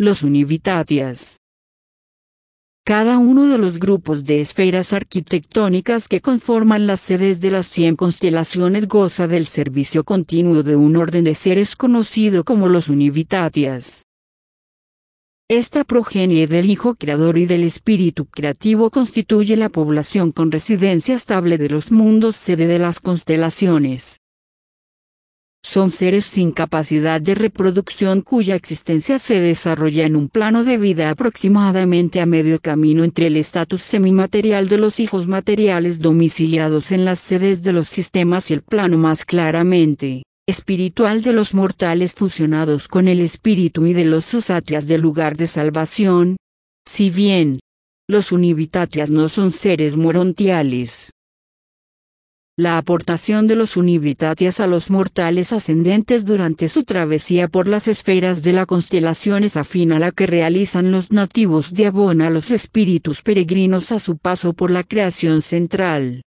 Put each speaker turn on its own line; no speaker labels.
Los Univitatias. Cada uno de los grupos de esferas arquitectónicas que conforman las sedes de las 100 constelaciones goza del servicio continuo de un orden de seres conocido como los Univitatias. Esta progenie del Hijo Creador y del Espíritu Creativo constituye la población con residencia estable de los mundos sede de las constelaciones. Son seres sin capacidad de reproducción cuya existencia se desarrolla en un plano de vida aproximadamente a medio camino entre el estatus semimaterial de los hijos materiales domiciliados en las sedes de los sistemas y el plano más claramente espiritual de los mortales fusionados con el espíritu y de los susatrias del lugar de salvación. Si bien los Univitatias no son seres morontiales, la aportación de los Univitatias a los mortales ascendentes durante su travesía por las esferas de la constelación es afín a la que realizan los nativos de Abona a los espíritus peregrinos a su paso por la creación central.